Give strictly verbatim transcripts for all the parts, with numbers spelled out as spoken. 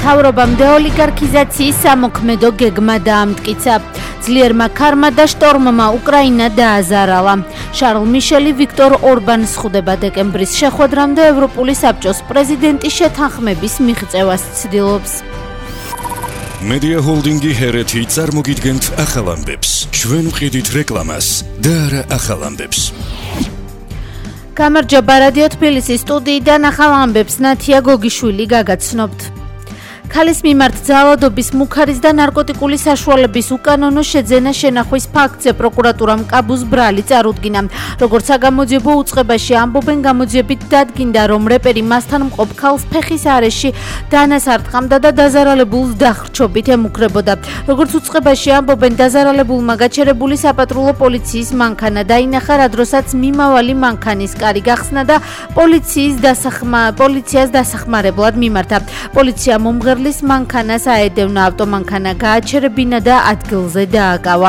მთავრობამ დეოლიგარქიზაციის სამოქმედო გეგმა დაამტკიცა. ძლიერმა ქარმა და შტორმმა უკრაინა დააზარალა. შარლ მიშელი ვიქტორ ორბანს ხვდება დეკემბრის შეხვედრამდე ევროპული საბჭოს პრეზიდენტის შეთანხმების მიღწევას ცდილობს. Media Holdingi ჰერეთი წარმოგიდგენთ ახალ ამბებს. ჩვენ ვყიდით რეკლამას და არა ახალ ამბებს. გამარჯობა რადიო თბილისის სტუდიიდან ახალ ამბებს ნათია გოგიშვილი გაგაცნობთ. ქალის მიმართ ძალადობის, მუქარის და ნარკოტიკული საშუალების უკანონო შეძენა შენახვის ფაქტზე პროკურატურამ კაბუს ბრალი წარუდგინა. როგორც საგამოძიებო უწყებაში ამბობენ, გამოძიებით დადგინდა, რომ რეპერი მასთან მყოფ ქალს ფეხის არეში დანასარტყამდა და დაზარალებულს დახრჩობით ემუქრებოდა. როგორც უწყებაში ამბობენ, დაზარალებულმა გაჩერებული საპატრულო პოლიციის მანქანა დაინახა, რა დროსაც მიმავალი მანქანის კარი გახსნა და პოლიციის დასახმა პოლიციას დასახმარებლად მიმართა. პოლიცია მომღერლის მანქანას აედევნა, ავტომანქანა გააჩერებინა და ადგილზე დააკავა.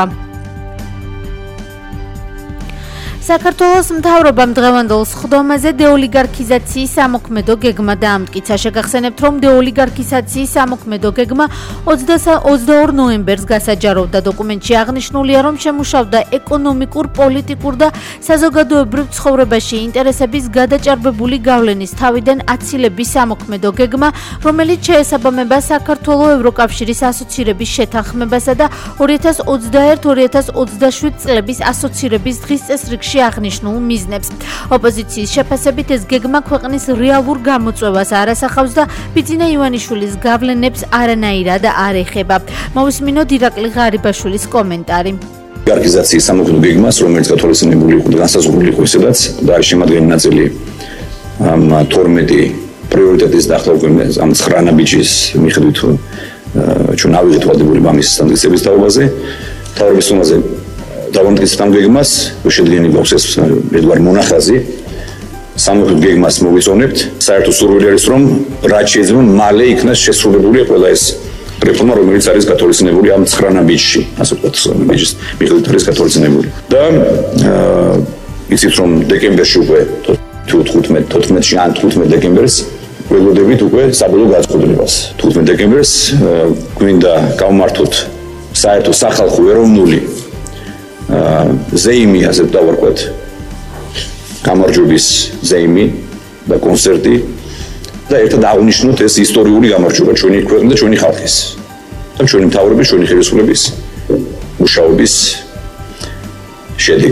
საქართველოს მთავრობამ დღევანდელ სხდომაზე დეოლიგარქიზაციის სამოქმედო გეგმა დაამტკიცა. შეგახსენებთ, რომ დეოლიგარქიზაციის სამოქმედო გეგმა ოცდაორ ნოემბერს გასაჯაროვდა. დოკუმენტში აღნიშნულია, რომ შემუშავდა ეკონომიკურ, პოლიტიკურ და საზოგადოებრივ ცხოვრებაში ინტერესების გადაჭარბებული გავლენის თავიდან აცილების სამოქმედო გეგმა, რომელიც შეესაბამება საქართველოს ევროკავშირის ასოცირების შეთანხმებასა და ორი ათას ოცდაერთი ორი ათას ოცდაშვიდ წლების ასოცირების დღის წესრიგში აღნიშნულ მიზნებს. ოპოზიციის შეფასებით ეს გეგმა ქვეყნის რეალურ გამოწვევას არ ასახავს და ბიძინა ივანიშვილის გავლენებს არანაირად არ ეხება. მოვისმინოთ ირაკლი ღარიბაშვილის კომენტარი. გარქიზაციის სამოქმედო გეგმას, რომელიც გათვალისწინებული იყო და განსაზღვრული იყო ისედაც და არის შემადგენელი ნაწილი ამ თორმეტი პრიორიტეტის დაახლოებით ამ ცხრა ნაბიჯის მიხედვით ჩვენ ავიღეთ ვალდებული ამის სტანდარტების თაობაზე. თავრობის სუმაზე დავამტკიცეთ ამ გეგმას, შედგენილი გვაქვს ეს ერთგვარი მონახაზი. სამოქმედო გეგმას მოვიწონებთ. საერთო სურვილი არის, რომ რაც შეიძლება მალე იქნას შესრულებული ყველა ეს რეფორმა, რომელიც არის გათვალისწინებული ამ ცხრა ნაბიჯში, ასე ვთქვათ, ნაბიჯის მიხედვით არის გათვალისწინებული. და იცით, რომ დეკემბერში უკვე თოთხმეტ თოთხმეტში ან თხუთმეტ დეკემბერს ველოდებით უკვე საბოლოო განწყობილებას. თხუთმეტ დეკემბერს გვინდა გავმართოთ საერთო სახალხო ეროვნული ზეიმი, ასე დავარქვათ, გამარჯვების ზეიმი და კონცერტი და ერთად აღნიშნოთ ეს ისტორიული გამარჯვება ჩვენი ქვეყნის და ჩვენი ხალხის და ჩვენი მთავრობის, ჩვენი ხელისუფლების მუშაობის შედეგი.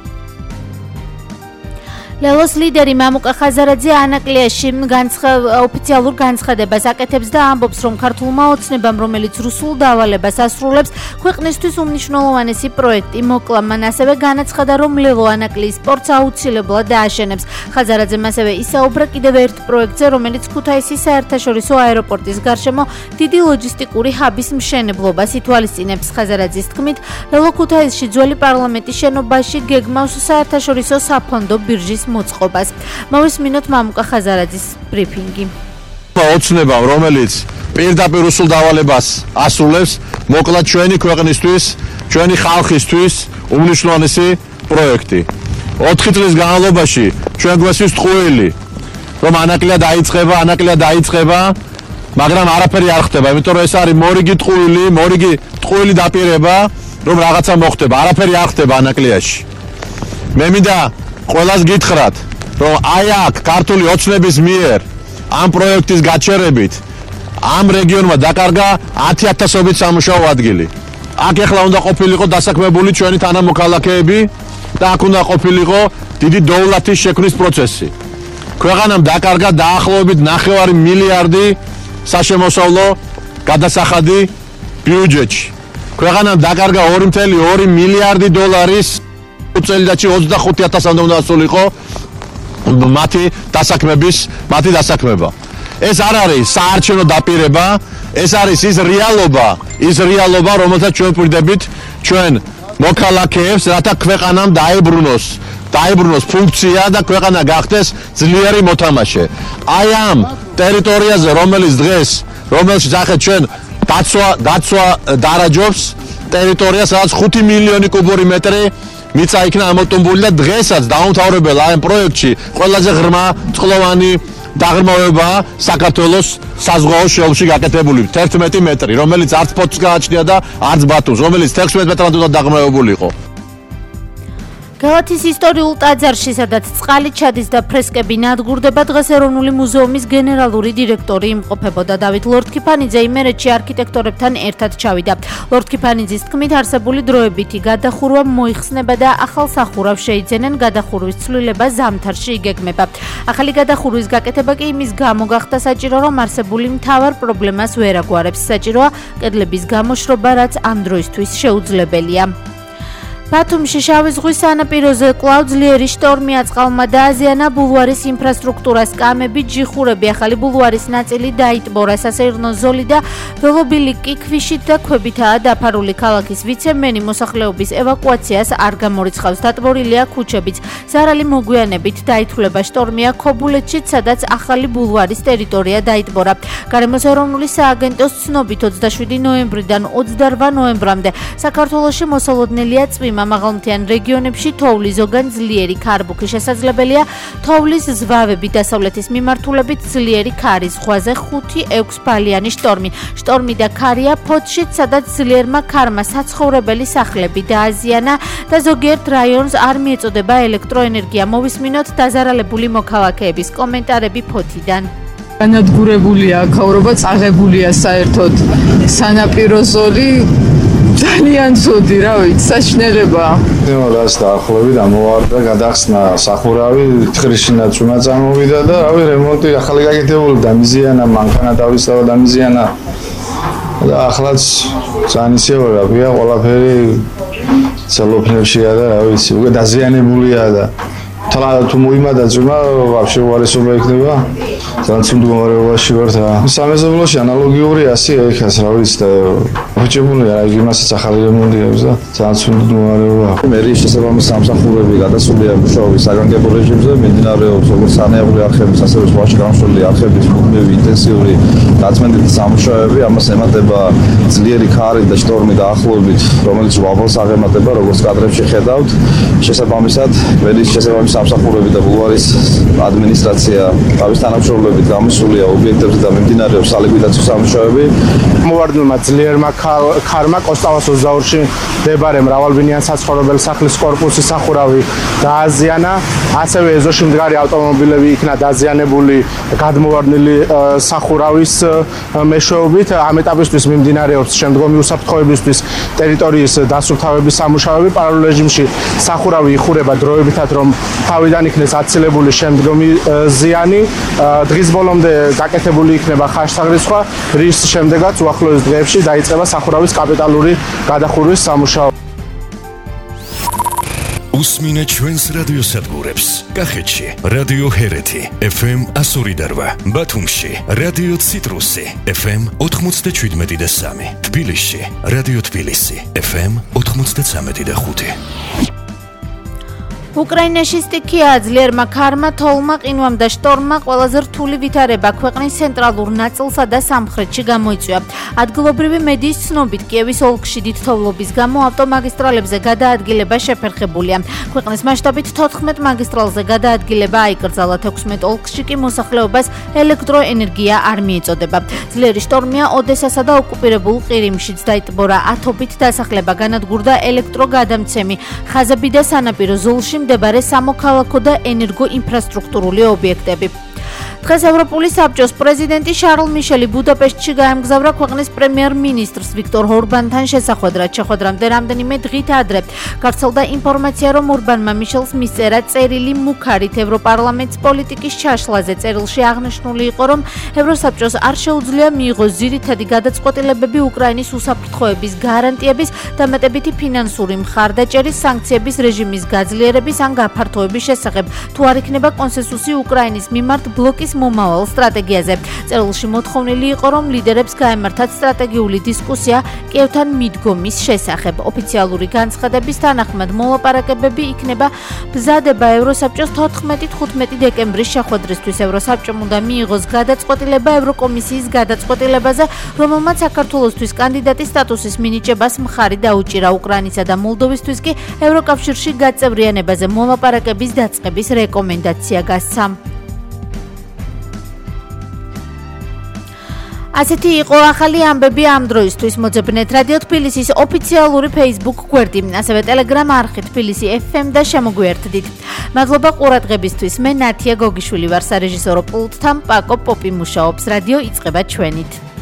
ლელოს ლიდერი მამუკა ხაზარაძე ანაკლიაში ოფიციალურ განცხადებას აკეთებს და ამბობს, რომ ქართულმა ოცნებამ, რომელიც რუსულ დავალებას ასრულებს, ქვეყნისთვის უმნიშვნელოვანესი პროექტი მოკლა. მან ასევე განაცხადა, რომ ლელო ანაკლიის პორტს აუცილებლად დააშენებს. ხაზარაძემ ასევე ისაუბრა კიდევ ერთ პროექტზე, რომელიც ქუთაისის საერთაშორისო აეროპორტის გარშემო დიდი ლოჯისტიკური ჰაბის მშენებლობას ითვალისწინებს. ხაზარაძის თქმით, ლელო ქუთაისში ძველი პარლამენტის შენობაში გეგმავს საერთაშორისო საფონდო ბირჟის მოწყობას. მოვისმინოთ მამუკა ხაზარაძის ბრიფინგი. ოცნებამ, რომელიც პირდაპირ რუსულ დავალებას ასრულებს, მოკლა ჩვენი ქვეყნისთვის, ჩვენი ხალხისთვის უმნიშვნელოვანესი პროექტი. ოთხი წლის განმავლობაში ჩვენ გვესვის ტყუილი, რომ ანაკლია დაიწყება, ანაკლია დაიწყება, მაგრამ არაფერი არ ხდება, იმიტომ რომ ეს არის მორიგი ტყუილი, მორიგი ტყუილი დაპირება, რომ რაღაცა მოხდება. არაფერი არ ხდება ანაკლიაში. მე მინდა ყველას გითხრათ, რომ აი აქ ქართული ოცნების მიერ ამ პროექტის გაჩერებით ამ რეგიონმა დაკარგა ათი ათასობით სამუშაო ადგილი. აქ ეხლა უნდა ყოფილიყო დასაქმებული ჩვენი თანამოქალაქეები და აქ უნდა ყოფილიყო დიდი დოვლათის შექმნის პროცესი. ქვეყანამ დაკარგა დაახლოებით ნახევარი მილიარდი საშემოსავლო გადასახადი ბიუჯეტში. ქვეყანამ დაკარგა ორი წელი ორი მილიარდი დოლარის წელიწადში ოცდახუთი ათასამდე უნდა ასულიყო მათი დასაქმების, მათი დასაქმება. ეს არ არის საარჩევნო დაპირება, ეს არის ის რეალობა, ის რეალობა, რომელსაც ჩვენ ვპირდებით ჩვენ მოქალაქეებს, რათა ქვეყანამ დაებრუნოს, დაებრუნოს ფუნქცია და ქვეყანა გახდეს ძლიერი მოთამაშე. აი ამ ტერიტორიაზე, რომელიც დღეს, რომელშიც ახეთ ჩვენ დაცვა, დაცვა დარაჯობს, ტერიტორია, სადაც ხუთი მილიონი კუბური მეტრი მიწა იქნა ამოტომბული და დღესაც დაუმთავრებელ ამ პროექტში ყველაზე ღრმა წყლოვანი დაღრმავებაა საქართველოს საზღვაო შეელში გაკეთებული თერთმეტი მეტრი, რომელიც არც ფოთს გააჩნია და არც ბათუმს, რომელიც თექვსმეტ მეტრად უნდა დაღრმავებული იყო. გალათის ისტორიულ ტაძარში, სადაც წყალი ჩადის და ფრესკები ნადგურდება, დღეს ეროვნული მუზეუმის გენერალური დირექტორი იმყოფებოდა. დავით ლორთქიფანიძე იმერეთში არქიტექტორებთან ერთად ჩავიდა. ლორთქიფანიძის თქმით, არსებული დროებითი გადახურვა მოიხსნება და ახალ სახურავს შეიძენენ, გადახურვის ცვლილება ზამთარში იგეგმება. ახალი გადახურვის გაკეთება კი იმის გამო გახდა საჭირო, რომ არსებული მთავარ პრობლემას ვერ აგვარებს. საჭიროა კედლების გამოშრობა, რაც ამ დროისთვის შეუძლებელია. ბათუმში შავი ზღვის სანაპიროზე კვლავ ძლიერი შტორმი აწყალმა დააზიანა ბულვარის ინფრასტრუქტურას, კამები, ჯიხურები, ახალი ბულვარის ნაწილი დაიტბორა, სასეირნო ზოლი და ველობილი კი ქვიშით და ქვებითაა დაფარული. ქალაქის ვიცე-მენი მოსახლეობის ევაკუაციას არ გამორიცხავს, დატბორილია ქუჩებიც. ზარალი მოგვიანებით დაითვლება შტორმია ქობულეთშიც, სადაც ახალი ბულვარის ტერიტორია დაიტბორა. გარემოს ეროვნული სააგენტოს ცნობით ოცდაშვიდი ნოემბრიდან ოცდარვა ნოემბრამდე საქართველოში მოსალოდნელია წვიმა. მაღალმთიან რეგიონებში თოვლის ზოგან ძლიერი ქარბუქი შესაძლებელია. თოვლის ზვავები დასავლეთის მიმართულებით ძლიერი ქარი, ზღვაზე ხუთი ექვს ბალიანი შტორმი. შტორმი და ქარია ფოთშიც, სადაც ძლიერმა ქარმა საცხოვრებელი სახლები დააზიანა და ზოგიერთ რაიონს არ მიეწოდება ელექტროენერგია. მოვისმინოთ დაზარალებული მოქალაქეების კომენტარები ფოთიდან. განადგურებულია აქაურობა, წაღებულია საერთოდ სანაპირო ზოლი. ძალიან ცუდი, რა ვიცი, საშინელება. დემოლას დაახლოებით ამოვარდა, გადახსნა სახურავი, თხრიშინაც უნდა წამოვიდა და რავი, რემონტი ახალი გაკეთებული და მიზიანა, მანქანა დავისწავა და მიზიანა. და ახლაც ძალიან ისევა, რა, ყველაფერი ცელოფნებშია და რა ვიცი, უკვე დაზიანებულია და თლა თუ მოიმადა ძმა, ვაფშე უარესობა იქნება. ძალიან ცუდ მდგომარეობაში ვარ და სამეზობლოში ანალოგიური ასია იქაც, რა ვიცი და ხუჭებუნია, რა იმასაც ახალი რემონტი აქვს და ძალიან ცუდ მდგომარეობა. მერის შესაბამის სამსახურები გადასულია მუშაობის საგანგებო რეჟიმზე, მიმდინარეობს როგორც სანეაბლი არხების, ასევე ზღვაში გამოსვლელი არხების მუდმივი ინტენსიური დაწმენდითი სამუშაოები, ამას ემატება ძლიერი ქარი და შტორმი დაახლოებით, რომელიც ვალს აღემატება, როგორც კადრებში ხედავთ. შესაბამისად, მერის შესაბამის სამსახურები და ბულვარის ადმინისტრაცია თავის თანამშრომლებით გამოსულია ობიექტებზე და მიმდინარეობს სალიკვიდაციო სამუშაოები. მოვარდნილმა ძლიერმა ქარმა კოსტავას ოცდაორში მდებარე მრავალბინიან საცხოვრებელ სახლის კორპუსის სახურავი დააზიანა, ასევე ეზოში მდგარი ავტომობილები იქნა დაზიანებული გადმოვარდნილი სახურავის მეშვეობით. ამ ეტაპისთვის მიმდინარეობს შემდგომი უსაფრთხოებისთვის ტერიტორიის დასუფთავების სამუშაოები. პარალელურ რეჟიმში სახურავი იხურება დროებითად, რომ თავიდან იქნეს აცილებული შემდგომი ზიანი. დღის ბოლომდე გაკეთებული იქნება ხარშსაღრიცხვა, რის შემდეგაც უახლოეს დღეებში დაიწყება სახურავის კაპიტალური გადახურვის სამუშაო. უსმინეთ ჩვენს რადიოსადგურებს. კახეთში რადიო ჰერეთი ეფ ემ εκατო ორი და რვა, ბათუმში რადიო ციტრუსი ეფ ემ ოთხმოცდაშვიდმეტი და სამი, თბილისში რადიო თბილისი ეფ ემ ოთხმოცდაცამეტი და ხუთი. უკრაინაში სტიქია ძლიერმა ქარმა, თოვლმა, ყინვამ და შტორმმა ყველაზე რთული ვითარება ქვეყნის ცენტრალურ ნაწილსა და სამხრეთში გამოიწვია. ადგილობრივი მედიის ცნობით, კიევის ოლქში დიდ თოვლობის გამო ავტომაგისტრალებზე გადაადგილება შეფერხებულია. ქვეყნის მასშტაბით თოთხმეტ მაგისტრალზე გადაადგილება აიკრძალა, თექვსმეტ ოლქში კი მოსახლეობას ელექტროენერგია არ მიეწოდება. ძლიერი შტორმია ოდესასა და ოკუპირებულ ყირიმშიც დაიტბორა, ათობით დასახლება, განადგურდა ელექტროგადამცემი, ხაზები და სანაპირო ზოლში მდებარე სამოქალაქო და ენერგოინფრასტრუქტურული ობიექტები. დღეს ევროპული საბჭოს პრეზიდენტი შარლ მიშელი ბუდაპეშტში გაემგზავრა ქვეყნის პრემიერ-მინისტრს ვიქტორ ორბანთან შესახვედრად. შეხვედრამდე რამდენიმე დღით ადრე გავრცელდა ინფორმაცია, რომ ორბანმა მიშელს მისწერა წერილი მუქარით ევროპარლამენტის პოლიტიკის ჩაშლაზე. წერილში აღნიშნული იყო, რომ ევროსაბჭოს არ შეუძლია მიიღოს ძირითადი გადაწყვეტილებები უკრაინის უსაფრთხოების გარანტიების, დამატებითი ფინანსური მხარდაჭერის, სანქციების რეჟიმის გაძლიერების ან გაფართოების შესახებ, თუ არ იქნება კონსენსუსი უკრაინის მიმართ ბლოკის მომავალ სტრატეგიაზე. წერილში მოთხოვნილი იყო, რომ ლიდერებს გაემართათ სტრატეგიული დისკუსია კიევთან მიდგომის შესახებ. ოფიციალური განცხადების თანახმად მოლაპარაკებები იქნება ბზადება ევროსაბჭოს თოთხმეტი თხუთმეტი დეკემბრის შეხვედრისთვის. ევროსაბჭომ უნდა მიიღოს გადაწყვეტილება ევროკომისიის გადაწყვეტილებაზე, რომელმაც საქართველოსთვის კანდიდატის სტატუსის მინიჭებას მხარი დაუჭირა. უკრაინისა და მოლდოვისთვის კი ევროკავშირში გაწევრიანებაზე მოლაპარაკების დაწყების რეკომენდაცია გასცა. ასეთი იყო ახალი ამბები ამ დროისთვის. მოძებნეთ რადიო თბილისის ოფიციალური Facebook გვერდი, ასევე Telegram არხი თბილისი ეფ ემ და შემოგვიერთდით. მადლობა ყურადღებისთვის. მე ნათია გოგიშვილი ვარ, სარეჟისორო პულტთან პაკო პოპი მუშაობს. რადიო იწყება ჩვენით.